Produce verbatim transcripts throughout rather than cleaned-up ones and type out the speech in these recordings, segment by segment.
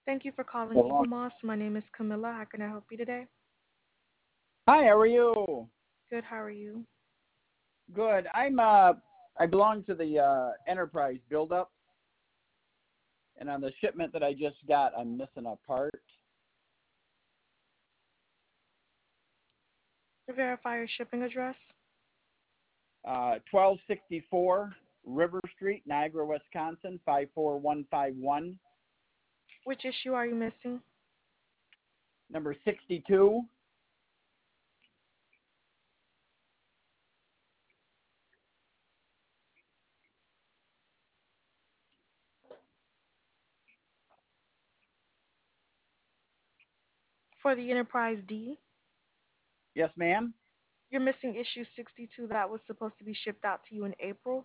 Thank you for calling Well, Eagle Moss. My name is Camilla. How can I help you today? hi, how are you? Good, how are you? Good. I'm uh I belong to the uh Enterprise buildup, and on the shipment that I just got, I'm missing a part. Verify your shipping address. Uh twelve sixty-four River Street, Niagara, Wisconsin, five four one five one. Which issue are you missing? Number sixty-two. For the Enterprise D, Yes, ma'am. you're missing issue sixty-two that was supposed to be shipped out to you in April.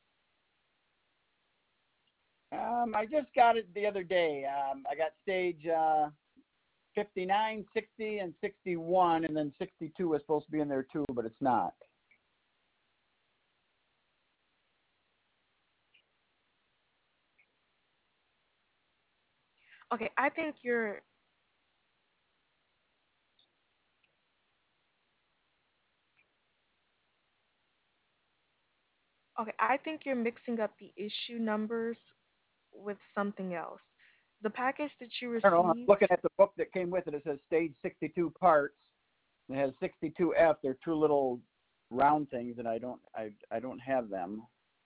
Um I just got it the other day. Um I got stage uh fifty-nine, sixty, and sixty-one, and then sixty-two was supposed to be in there too, but it's not. Okay, I think you're okay, I think you're mixing up the issue numbers with something else. The package that you I don't know. I'm received, looking at the book that came with it. It says stage sixty-two parts. It has sixty-two F. They're two little round things, and I don't, I, I don't have them.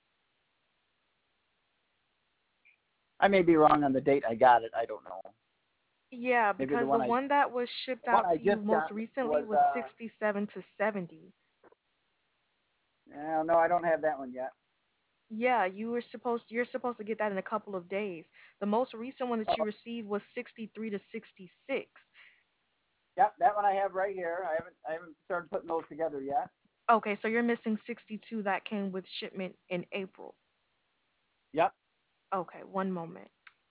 I may be wrong on the date I got it. I don't know. yeah, Maybe the because the one I, one that was shipped the one out I to you just most got recently was. was Uh, sixty-seven to seventy. well, no, I don't have that one yet. Yeah, you were supposed you're supposed to get that in a couple of days. The most recent one that you Oh, received was sixty-three to sixty-six. yep, that one I have right here. I haven't, I haven't started putting those together yet. Okay, so you're missing sixty-two that came with shipment in April. Yep. Okay, one moment.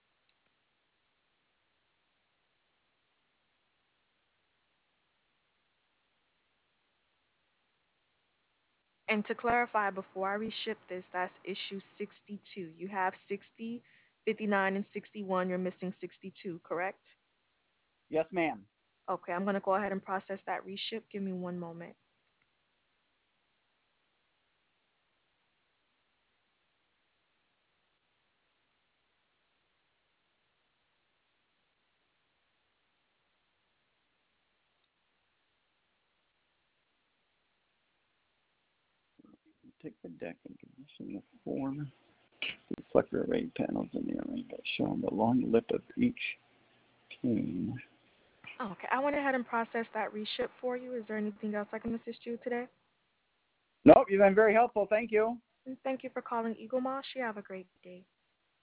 And to clarify, before I reship this, that's issue sixty-two. You have sixty, fifty-nine, and sixty-one. You're missing sixty-two, correct? Yes, ma'am. Okay, I'm going to go ahead and process that reship. Give me one moment. Take the deck and condition the form. The reflector array panels in the array that show the long lip of each cane. Okay, I went ahead and processed that reship for you. Is there anything else I can assist you today? Nope, you've been very helpful. Thank you. And thank you for calling Eagle Moss. You have a great day.